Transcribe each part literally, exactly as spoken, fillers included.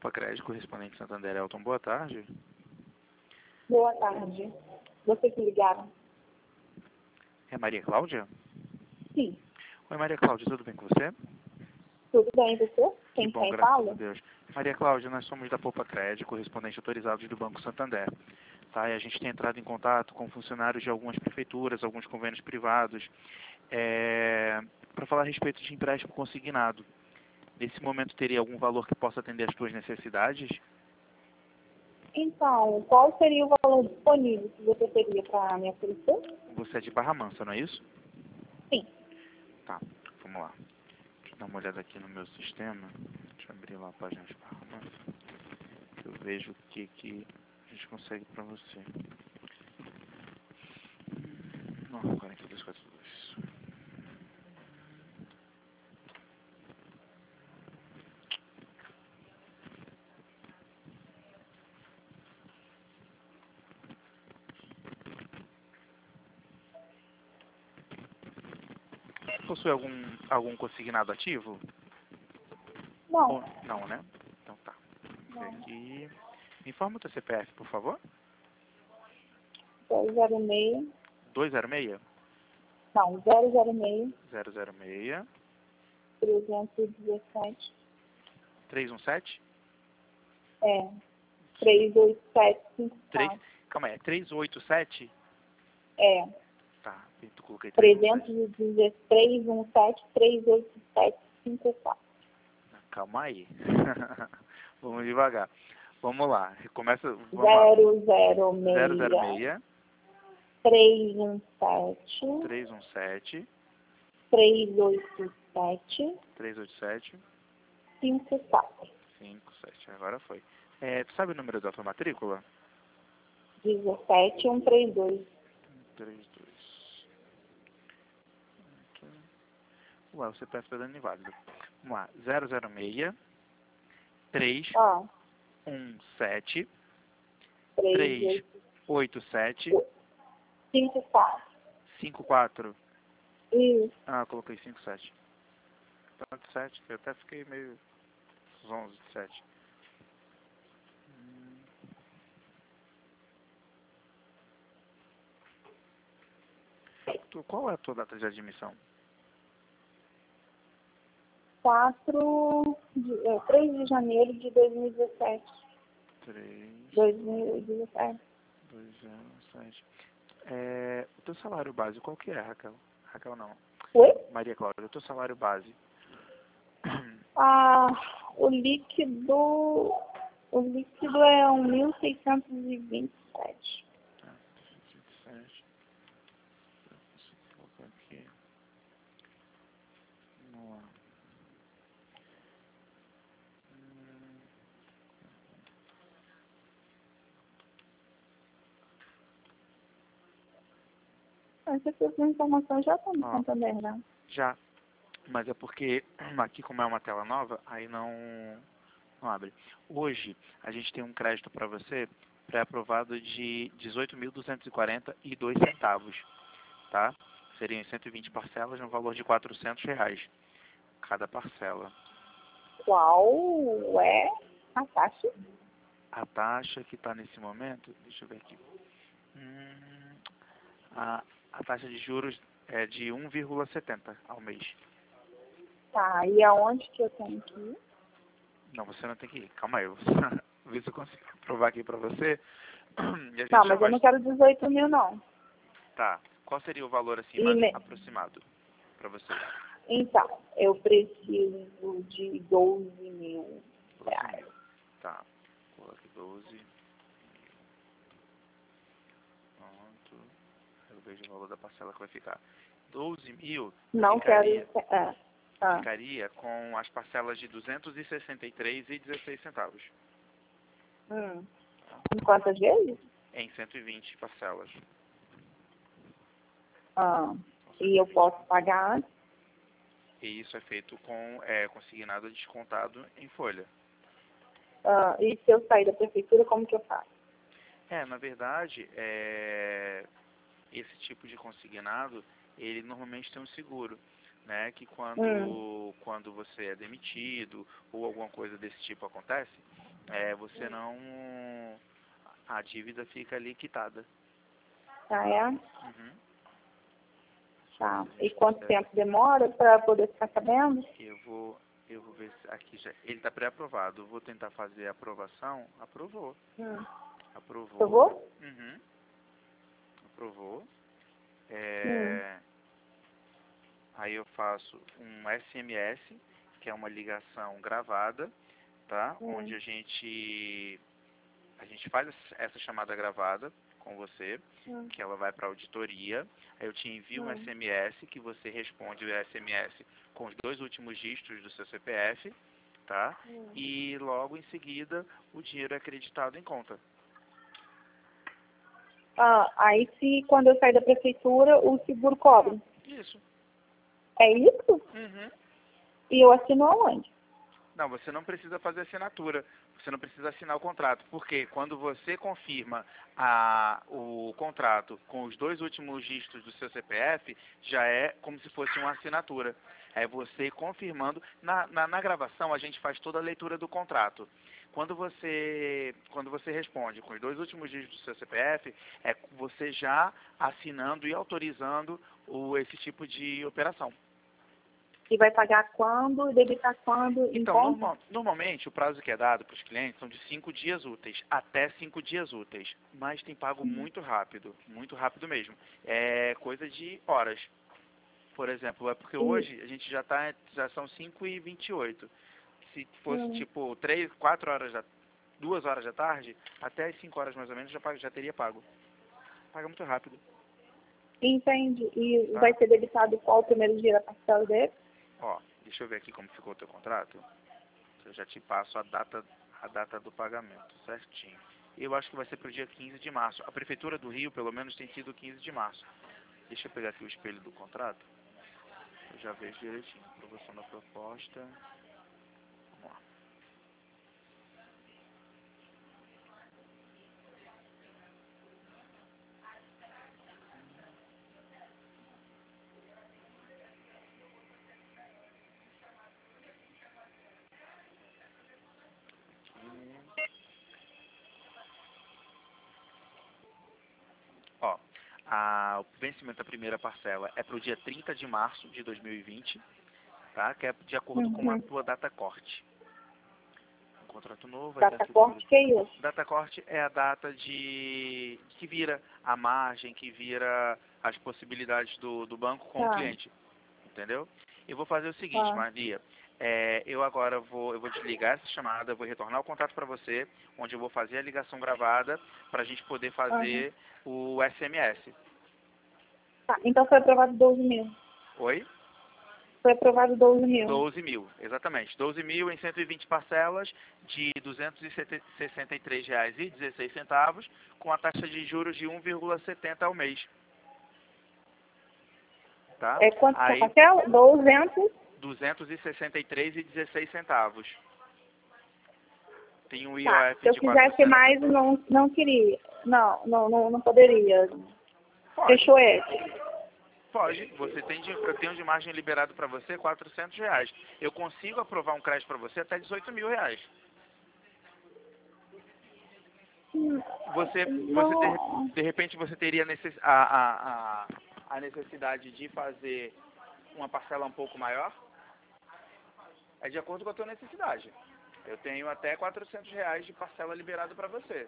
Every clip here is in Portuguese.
Poupa Crédito, correspondente Santander Elton, boa tarde. Boa tarde. Vocês que ligaram? É Maria Cláudia? Sim. Oi, Maria Cláudia, tudo bem com você? Tudo bem, você? Quem, Que bom, quem graças fala? a Deus. Maria Cláudia, nós somos da Poupa Crédito, correspondente autorizados do Banco Santander. Tá? E a gente tem entrado em contato com funcionários de algumas prefeituras, alguns convênios privados, é, para falar a respeito de empréstimo consignado. Nesse momento, teria algum valor que possa atender às suas necessidades? Então, qual seria o valor disponível que você teria para me oferecer? Você é de Barra Mansa, não é isso? Sim. Tá, vamos lá. Deixa eu dar uma olhada aqui no meu sistema. Deixa eu abrir lá a página de Barra Mansa. Que eu vejo o que, que a gente consegue para você. Não, quarenta e dois, quarenta e dois. Possui algum, algum consignado ativo? Não. Ou, não, né? Então tá. Esse aqui. Me informa o teu C P F, por favor. zero zero seis. dois zero seis? Não, zero zero seis. zero zero seis. trezentos e dezessete. trezentos e dezessete? É. três oito sete cinco três, quatro. calma aí, é trezentos e oitenta e sete? É. Tá, tu coloquei trezentos e dezesseis, sete três oito sete cinco quatro. Calma aí. Vamos devagar. Vamos lá. Começa. Vamos zero zero lá. zero zero seis. seis. três um sete. trezentos e dezessete. três oito sete trezentos e oitenta e sete. cinco quatro. cinco sete. Agora foi. É, tu sabe o número da tua matrícula? dezessete cento e trinta e dois. trinta e dois. Ué, o C P F está dando inválido. Vamos lá. zero zero seis. três Ó, um sete. três três oito sete. cinco quatro. cinco quatro. Isso. Ah, coloquei cinco sete. Tanto sete, eu até fiquei meio onze sete. Hum. Tu, qual é a tua data de admissão? quatro de, é, três de janeiro de dois mil e dezessete. três, dois mil e dezessete. dois zero sete. É, o teu salário base, qual que é, Raquel? Raquel não. Oi? Maria Cláudia, o teu salário base. Ah, o líquido. O líquido é um mil seiscentos e vinte e sete. Ah, vinte e sete. Deixa eu colocar aqui. Vamos lá. Hum, Essa tipo de informação já está no ó, Santander, né? já. Mas é porque aqui, como é uma tela nova, aí não, não abre. Hoje, a gente tem um crédito para você pré-aprovado de dezoito mil duzentos e quarenta e dois centavos, tá? Seriam cento e vinte parcelas no valor de quatrocentos reais cada parcela. Qual é a taxa? A taxa que está nesse momento, deixa eu ver aqui. Hum, a, a taxa de juros é de um vírgula setenta ao mês. Tá, e aonde que eu tenho que ir? Não, você não tem que ir. Calma aí, eu vou ver se eu consigo provar aqui para você. E a gente Não, já mas eu vai... não quero dezoito mil, não. Tá. Qual seria o valor assim E mais me- aproximado para você? Então, eu preciso de doze mil doze reais. mil. Tá. Coloque doze. Pronto. Eu vejo o valor da parcela que vai ficar. doze mil Não ficaria, quero... É. Ah, ficaria com as parcelas de duzentos e sessenta e três reais e dezesseis centavos. hum. Em quantas vezes? Em cento e vinte parcelas. Ah, e eu posso pagar antes? E isso é feito com é, consignado descontado em folha. Ah, e se eu sair da prefeitura, como que eu faço? É, na verdade, é, esse tipo de consignado, ele normalmente tem um seguro, né? Que quando, Hum. quando você é demitido ou alguma coisa desse tipo acontece, É, você não... A dívida fica ali quitada. Ah, é? Uhum. Tá. Se a E gente quanto consegue- tempo demora para poder ficar sabendo? Eu vou, eu vou ver se aqui já... Ele está pré-aprovado. Eu vou tentar fazer a aprovação. Aprovou. Hum. Aprovou. Aprovou? Uhum. Aprovou. Hum. É... Aí eu faço um S M S, que é uma ligação gravada, tá? Onde Hum. a gente a gente faz essa chamada gravada com você, Hum. que ela vai para a auditoria. Aí eu te envio um Hum. S M S, que você responde o S M S com os dois últimos dígitos do seu C P F, tá? Hum. E logo em seguida o dinheiro é acreditado em conta. Ah, aí se quando eu sair da prefeitura, o seguro cobre. Isso. É isso? Uhum. E eu assino aonde? Não, você não precisa fazer assinatura, você não precisa assinar o contrato, porque quando você confirma a, o contrato com os dois últimos dígitos do seu C P F, já é como se fosse uma assinatura. É você confirmando, na, na, na gravação a gente faz toda a leitura do contrato. Quando você, quando você responde com os dois últimos dígitos do seu C P F, é você já assinando e autorizando o, esse tipo de operação. E vai pagar quando, debitar quando, em Então, conta? normal, normalmente o prazo que é dado para os clientes são de cinco dias úteis, até cinco dias úteis. Mas tem pago muito rápido, muito rápido mesmo. É coisa de horas. Por exemplo, é porque hoje a gente já tá, já são cinco e vinte e oito. Se fosse Hum. tipo três, quatro horas da, duas horas da tarde, até as cinco horas mais ou menos já, paga- já teria pago. Paga muito rápido. Entende? E Tá? vai ser debitado qual o primeiro dia da parcela dele? Ó, deixa eu ver aqui como ficou o teu contrato. Eu já te passo a data, a data do pagamento, certinho. Eu acho que vai ser para o dia quinze de março. A Prefeitura do Rio, pelo menos, tem sido quinze de março. Deixa eu pegar aqui o espelho do contrato. Eu já vejo direitinho. Aprovação da proposta. Vamos lá. Ó, a, o vencimento da primeira parcela é para o dia trinta de março de dois mil e vinte, tá? Que é de acordo com a Uhum. tua data corte. Um contrato novo, vai ter Data aqui o número. corte, que é isso? Data corte é a data de que vira a margem, que vira as possibilidades do, do banco com o Tá, cliente, entendeu? Eu vou fazer o seguinte, tá. Maria, é, eu agora vou, eu vou desligar essa chamada, vou retornar o contato para você, onde eu vou fazer a ligação gravada para a gente poder Uhum. fazer o S M S. Tá, então foi aprovado doze mil. Oi? Foi aprovado doze mil. doze mil, exatamente. doze mil em cento e vinte parcelas de duzentos e sessenta e três reais e dezesseis centavos, com a taxa de juros de um vírgula setenta ao mês. Tá? É quanto que é a Aí, parcela? duzentos. duzentos e sessenta e três reais e dezesseis centavos. Tem um Tá. I O F Se eu de quisesse quatrocentos. mais, não, não queria. Não, não, não, não poderia. Pode, Fechou esse. pode. Você tem de, eu tenho de margem liberado para você quatrocentos reais. Eu consigo aprovar um crédito para você até dezoito mil reais. Hum, Você, você de, Não. de repente você teria necess, a, a, a, a necessidade de fazer uma parcela um pouco maior? É de acordo com a tua necessidade. Eu tenho até quatrocentos reais de parcela liberado para você.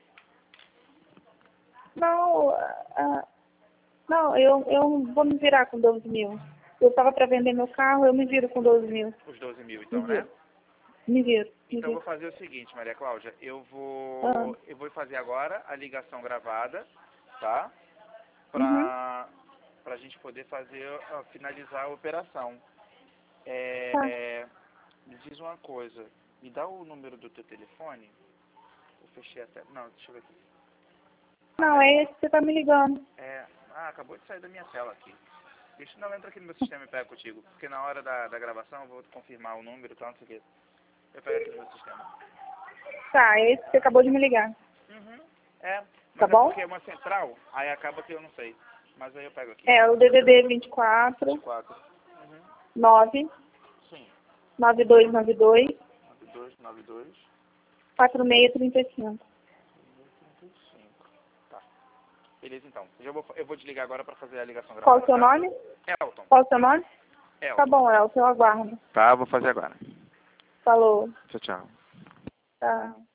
Não, ah, não, eu, eu vou me virar com doze mil. Eu estava para vender meu carro, eu me viro com doze mil. Os doze mil, Me então, né? viro, me viro, me Então eu vou viro. fazer o seguinte, Maria Cláudia. Eu Ah, vou, eu vou fazer agora a ligação gravada, tá? uhum. Pra, pra gente poder fazer, ó, finalizar a operação. É, Tá. é, me diz uma coisa. Me dá o número do teu telefone. Eu fechei até... Não, deixa eu ver aqui. Não, é esse que você tá me ligando. É, ah, acabou de sair da minha tela aqui. Deixa, não, entra aqui no meu sistema e pega contigo. Porque na hora da, da gravação eu vou confirmar o número e tal, não sei o quê. Eu pego aqui no meu sistema. Tá, é esse que você acabou de me ligar. Uhum. É, Tá mas é bom? porque é uma central, aí acaba que eu não sei. Mas aí eu pego aqui. É o D D D vinte e quatro, vinte e quatro. Uhum. nove, Sim. nove dois nove dois, nove dois nove dois, quatro seis três cinco. Tá. Beleza, então. Eu vou, eu vou desligar agora para fazer a ligação gravada. Qual o seu nome? Elton. Qual o seu nome? Elton. Tá bom, Elton, eu aguardo. Tá, vou fazer agora. Falou. Tchau, tchau. Tá.